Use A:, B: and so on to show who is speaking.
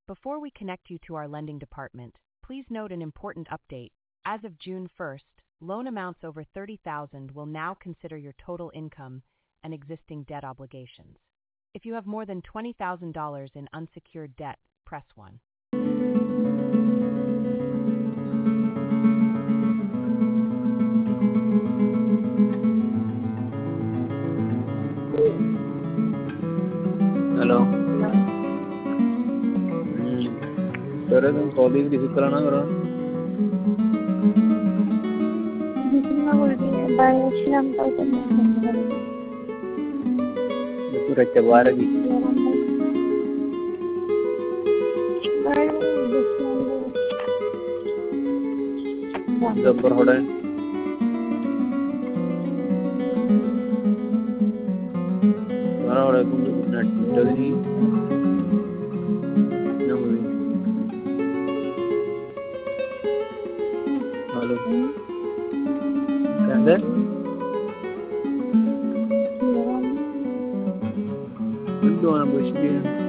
A: Before we connect you to our lending department, please note an important update. As of June 1st, loan amounts over $30,000 will now consider your total income and existing debt obligations. If you have more than $20,000 in unsecured debt, press 1.
B: Hello sir तुम college receive कराना करो तू रच्चा बाहर की जबर होड़ा तुम्हारा होड़ा तुम net नहीं हेलो कहते Doing a bush again.